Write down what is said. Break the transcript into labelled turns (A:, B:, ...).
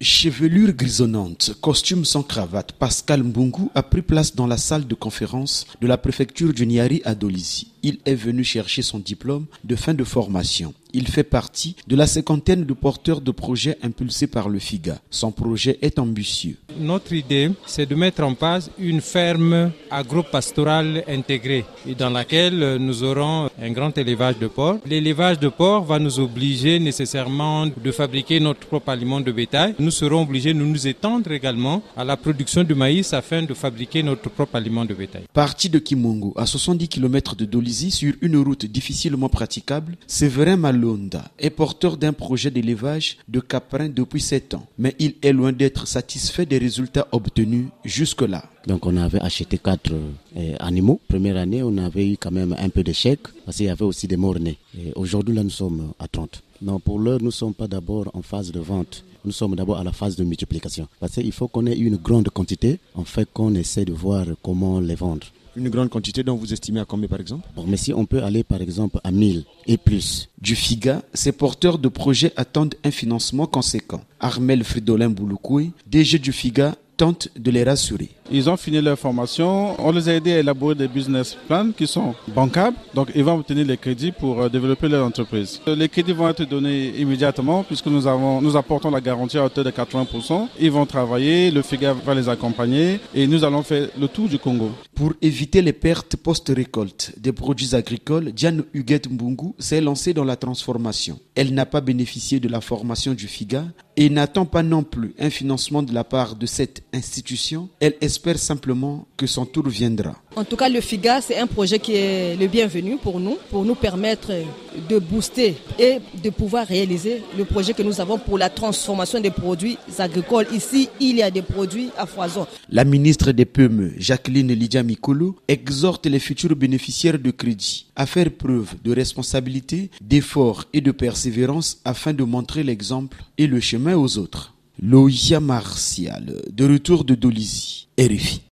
A: Chevelure grisonnante, costume sans cravate, Pascal Mbungu a pris place dans la salle de conférence de la préfecture du Niari à Dolisie. Il est venu chercher son diplôme de fin de formation. Il fait partie de la cinquantaine de porteurs de projets impulsés par le FIGA. Son projet est ambitieux.
B: Notre idée, c'est de mettre en place une ferme agro-pastorale intégrée dans laquelle nous aurons un grand élevage de porcs. L'élevage de porcs va nous obliger nécessairement de fabriquer notre propre aliment de bétail. Nous serons obligés de nous étendre également à la production de maïs afin de fabriquer notre propre aliment de bétail.
A: Parti de Kimongo, à 70 km de Dolisie, sur une route difficilement praticable, Séverin Malonda est porteur d'un projet d'élevage de caprins depuis 7 ans. Mais il est loin d'être satisfait des résultats obtenus jusque-là.
C: Donc on avait acheté 4 animaux. Première année, on avait eu quand même un peu d'échec parce qu'il y avait aussi des morts-nés. Aujourd'hui, là, nous sommes à 30. Non, pour l'heure, nous ne sommes pas d'abord en phase de vente. Nous sommes d'abord à la phase de multiplication. Parce qu'il faut qu'on ait une grande quantité, en fait qu'on essaie de voir comment les vendre.
A: Une grande quantité dont vous estimez à combien par exemple?
C: Bon, mais si on peut aller par exemple à 1000 et plus.
A: Du FIGA, ces porteurs de projets attendent un financement conséquent. Armel Fridolin Bouloukoui, DG du FIGA, tente de les rassurer.
D: Ils ont fini leur formation. On les a aidés à élaborer des business plans qui sont bancables. Donc, ils vont obtenir les crédits pour développer leur entreprise. Les crédits vont être donnés immédiatement puisque nous apportons la garantie à hauteur de 80%. Ils vont travailler, le FIGA va les accompagner et nous allons faire le tour du Congo.
A: Pour éviter les pertes post-récolte des produits agricoles, Diane Huguette Mbungu s'est lancée dans la transformation. Elle n'a pas bénéficié de la formation du FIGA et n'attend pas non plus un financement de la part de cette institution. Elle espère simplement que son tour viendra.
E: En tout cas, le FIGA, c'est un projet qui est le bienvenu pour nous permettre de booster et de pouvoir réaliser le projet que nous avons pour la transformation des produits agricoles. Ici, il y a des produits à foison.
A: La ministre des PME, Jacqueline Lydia Mikolo, exhorte les futurs bénéficiaires de crédit à faire preuve de responsabilité, d'effort et de persévérance afin de montrer l'exemple et le chemin aux autres. Loïa Martial, de retour de Dolisie, RFI.